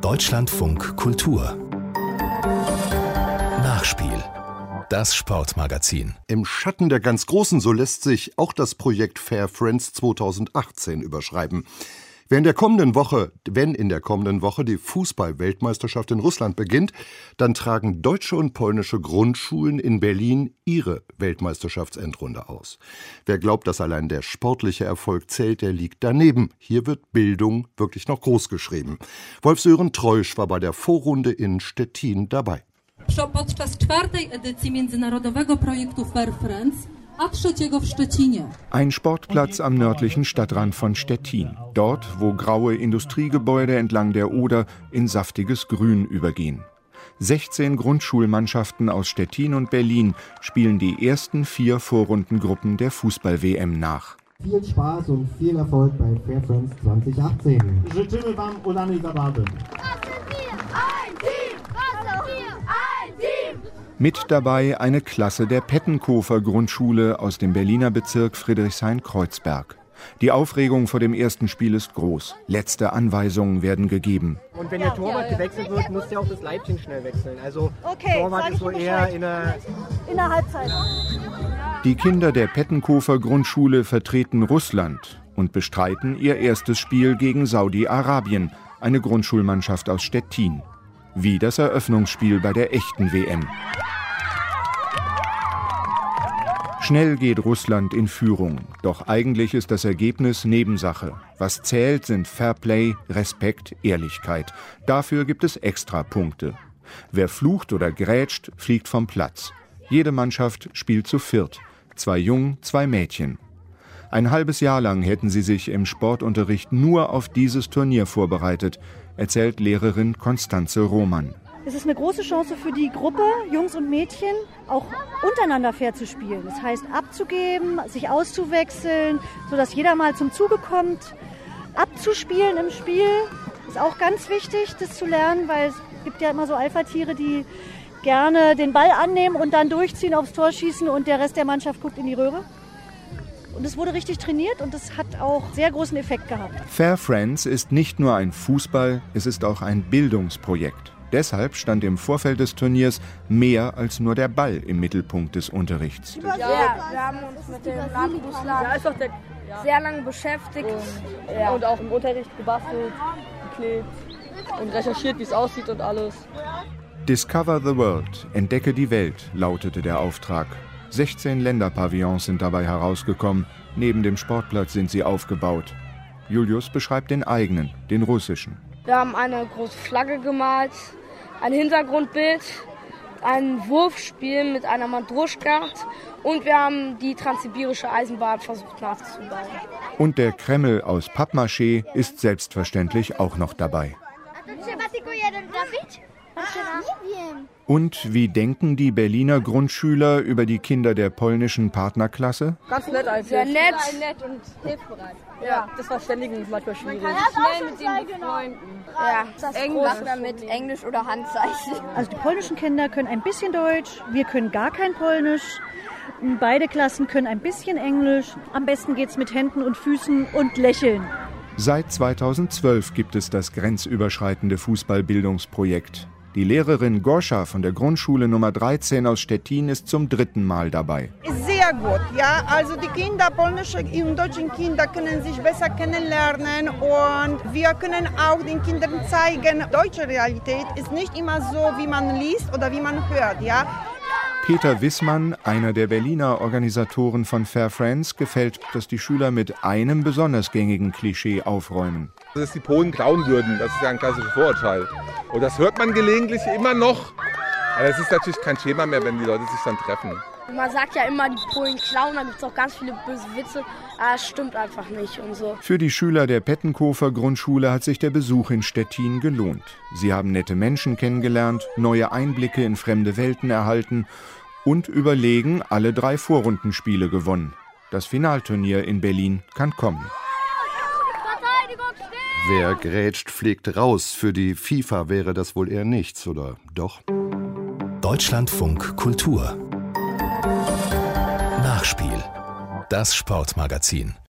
Deutschlandfunk Kultur Nachspiel. Das Sportmagazin. Im Schatten der ganz Großen, so lässt sich auch das Projekt Fair Friends 2018 überschreiben. Wenn in der kommenden Woche die Fußball-Weltmeisterschaft in Russland beginnt, dann tragen deutsche und polnische Grundschulen in Berlin ihre Weltmeisterschaftsendrunde aus. Wer glaubt, dass allein der sportliche Erfolg zählt, der liegt daneben. Hier wird Bildung wirklich noch groß geschrieben. Wolf-Sören Treusch war bei der Vorrunde in Stettin dabei. Podczas 4. edycji międzynarodowego projektu Fair Friends, a 3. w Szczecinie. Ein Sportplatz am nördlichen Stadtrand von Stettin. Dort, wo graue Industriegebäude entlang der Oder in saftiges Grün übergehen. 16 Grundschulmannschaften aus Stettin und Berlin spielen die ersten 4 Vorrundengruppen der Fußball-WM nach. Viel Spaß und viel Erfolg bei Fair Friends 2018. Życzymy Wam udanej Zabawy. Mit dabei eine Klasse der Pettenkofer Grundschule aus dem Berliner Bezirk Friedrichshain-Kreuzberg. Die Aufregung vor dem ersten Spiel ist groß. Letzte Anweisungen werden gegeben. Und wenn der Torwart gewechselt wird, muss ja auch das Leibchen schnell wechseln. Also Torwart ist wohl eher in der Halbzeit. Die Kinder der Pettenkofer Grundschule vertreten Russland und bestreiten ihr erstes Spiel gegen Saudi-Arabien, eine Grundschulmannschaft aus Stettin. Wie das Eröffnungsspiel bei der echten WM. Schnell geht Russland in Führung. Doch eigentlich ist das Ergebnis Nebensache. Was zählt, sind Fairplay, Respekt, Ehrlichkeit. Dafür gibt es Extrapunkte. Wer flucht oder grätscht, fliegt vom Platz. Jede Mannschaft spielt zu viert. 2 Jungen, 2 Mädchen. Ein halbes Jahr lang hätten sie sich im Sportunterricht nur auf dieses Turnier vorbereitet, erzählt Lehrerin Konstanze Roman. Es ist eine große Chance für die Gruppe, Jungs und Mädchen, auch untereinander fair zu spielen. Das heißt, abzugeben, sich auszuwechseln, sodass jeder mal zum Zuge kommt. Abzuspielen im Spiel ist auch ganz wichtig, das zu lernen, weil es gibt ja immer so Alpha-Tiere, die gerne den Ball annehmen und dann durchziehen, aufs Tor schießen und der Rest der Mannschaft guckt in die Röhre. Und es wurde richtig trainiert und es hat auch sehr großen Effekt gehabt. Fair Friends ist nicht nur ein Fußball, es ist auch ein Bildungsprojekt. Deshalb stand im Vorfeld des Turniers mehr als nur der Ball im Mittelpunkt des Unterrichts. Ja, wir haben uns mit dem Naht-Russland sehr lange beschäftigt. Und auch im Unterricht gebastelt, geklebt und recherchiert, wie es aussieht und alles. Discover the World, entdecke die Welt, lautete der Auftrag. 16 Länderpavillons sind dabei herausgekommen. Neben dem Sportplatz sind sie aufgebaut. Julius beschreibt den eigenen, den russischen. Wir haben eine große Flagge gemalt, ein Hintergrundbild, ein Wurfspiel mit einer Mandruschka und wir haben die transsibirische Eisenbahn versucht nachzubauen. Und der Kreml aus Pappmaché ist selbstverständlich auch noch dabei. Und wie denken die Berliner Grundschüler über die Kinder der polnischen Partnerklasse? Ganz nett eigentlich. Sehr nett. Und hilfsbereit. Ja, das Verständigen ist manchmal schwierig. Schnell mit den Freunden. Ja, das Englisch mit Englisch oder Handzeichen. Also die polnischen Kinder können ein bisschen Deutsch, wir können gar kein Polnisch. Beide Klassen können ein bisschen Englisch. Am besten geht's mit Händen und Füßen und Lächeln. Seit 2012 gibt es das grenzüberschreitende Fußballbildungsprojekt. Die Lehrerin Goscha von der Grundschule Nummer 13 aus Stettin ist zum 3. Mal dabei. Sehr gut, ja. Also die Kinder, polnische und deutsche Kinder können sich besser kennenlernen und wir können auch den Kindern zeigen, deutsche Realität ist nicht immer so, wie man liest oder wie man hört, ja. Peter Wissmann, einer der Berliner Organisatoren von Fair Friends, gefällt, dass die Schüler mit einem besonders gängigen Klischee aufräumen. Dass die Polen klauen würden, das ist ja ein klassisches Vorurteil. Und das hört man gelegentlich immer noch. Aber es ist natürlich kein Thema mehr, wenn die Leute sich dann treffen. Man sagt ja immer, die Polen klauen, da gibt es auch ganz viele böse Witze. Aber es stimmt einfach nicht und so. Für die Schüler der Pettenkofer Grundschule hat sich der Besuch in Stettin gelohnt. Sie haben nette Menschen kennengelernt, neue Einblicke in fremde Welten erhalten und überlegen alle 3 Vorrundenspiele gewonnen. Das Finalturnier in Berlin kann kommen. Wer grätscht, fliegt raus. Für die FIFA wäre das wohl eher nichts, oder doch? Deutschlandfunk Kultur Nachspiel. Das Sportmagazin.